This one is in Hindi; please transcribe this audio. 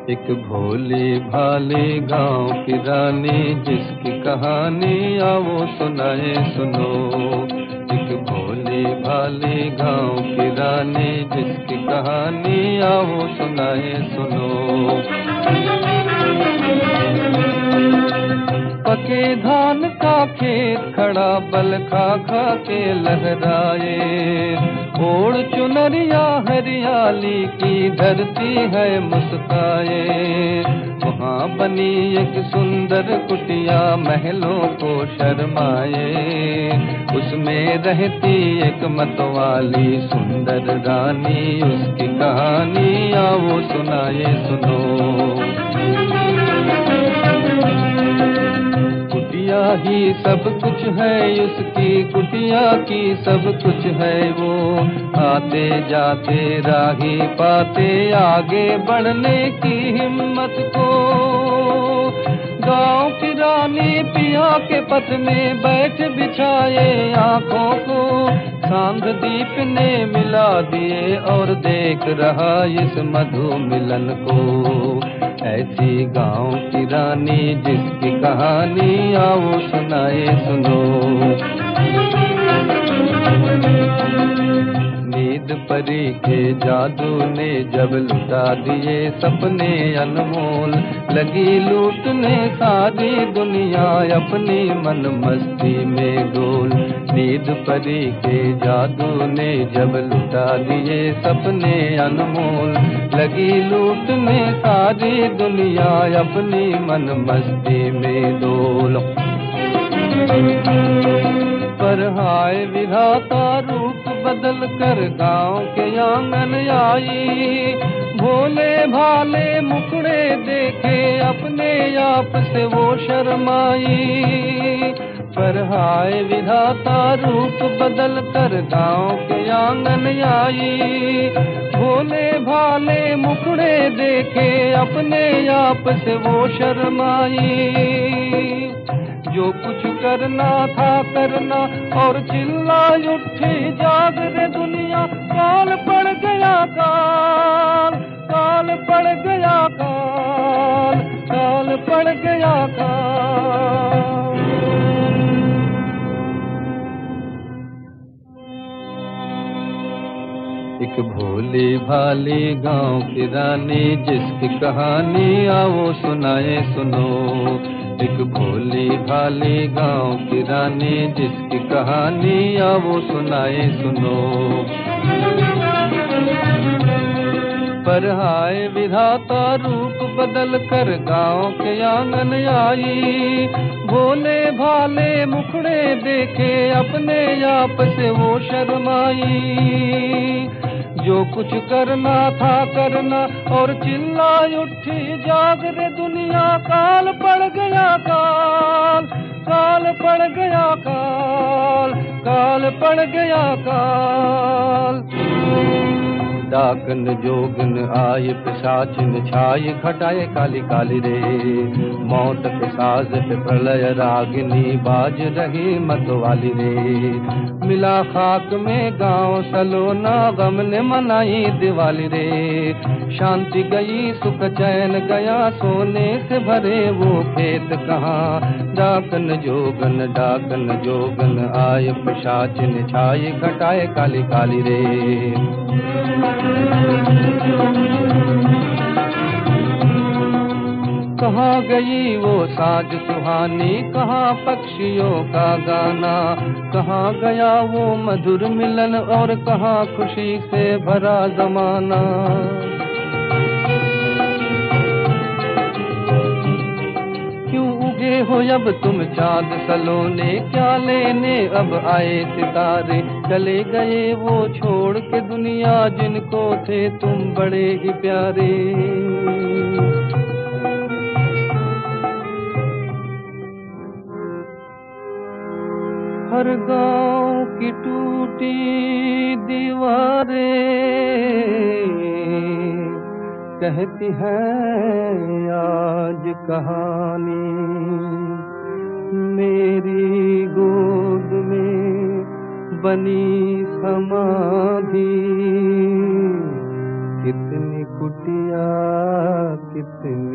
एक भोली भाली गांव की रानी जिसकी कहानी आओ सुनाए सुनो। एक भोली भाली गांव की रानी जिसकी कहानी आओ सुनाए सुनो। पके धान का खेत खड़ा बल खा खा के लहराए, ओढ़ चुनरिया हरियाली की धरती है मुस्काए। वहाँ बनी एक सुंदर कुटिया महलों को शर्माए, उसमें रहती एक मतवाली सुंदर रानी, उसकी कहानी आओ सुनाए सुनो। कुटिया ही सब कुछ है उसकी, कुटिया की सब कुछ है वो, आते जाते राही पाते आगे बढ़ने की हिम्मत को। गांव की रानी पिया के पथ में बैठ बिछाए आंखों को, चांद दीप ने मिला दिए और देख रहा इस मधु मिलन को। ऐसी गांव की रानी जिसकी कहानी आओ सुनाए सुनो। नींद परी के जादू ने जब लुटा दिए सपने अनमोल, लगी लूटने सारी दुनिया अपनी मन मस्ती में डोल। नींद परी के जादू ने जब लुटा दिए सपने अनमोल, लगी लूटने सारी दुनिया अपनी मन मस्ती में डोल। पर हाय विधाता रूप बदल कर गांव के आंगन आई, भोले भाले मुखड़े देखे अपने आप से वो शर्माई। पर हाय विधाता रूप बदल कर गांव के आंगन आई, भोले भाले मुखड़े देखे अपने आप से वो शर्माई। जो कुछ करना था करना और चिल्ला उठी जाग रे दुनिया, काल पड़ गया काल, काल पड़ गया काल, काल पड़ गया काल। एक भोली भाली गांव की रानी जिसकी कहानी आओ सुनाए सुनो। एक भोली भाली गांव की रानी जिसकी कहानी आओ सुनाए सुनो। पर हाय विधाता रूप बदल कर गांव के आंगन आई, भोले भाले मुखड़े देखे अपने आप से वो शर्माई। जो कुछ करना था करना और चिल्ला उठी जाग रे दुनिया, काल पड़ गया काल, काल पड़ गया काल, काल पड़ गया काल। डाकन जोगन आए पिशाचिन छाई घटाए काली काली रे, मौत के साज पे प्रलय रागिनी बाज रही मतवाली रे। मिला खाक में गांव सलोना गम ने मनाई दिवाली रे, शांति गई सुख चैन गया सोने से भरे वो खेत कहाँ। डाकन जोगन आए पिशाचिन छाई घटाए काली काली रे। कहाँ गई वो साँझ सुहानी, कहाँ पक्षियों का गाना, कहाँ गया वो मधुर मिलन और कहाँ खुशी से भरा जमाना। क्यों उगे हो अब तुम चाँद सलोने, क्या लेने अब आए सितारे। चले गए वो छोड़ के दुनिया जिनको थे तुम बड़े ही प्यारे। हर गांव की टूटी दीवारें कहती हैं आज कहानी, मेरी गोद में बनी समाधि कितनी कुटिया कितनी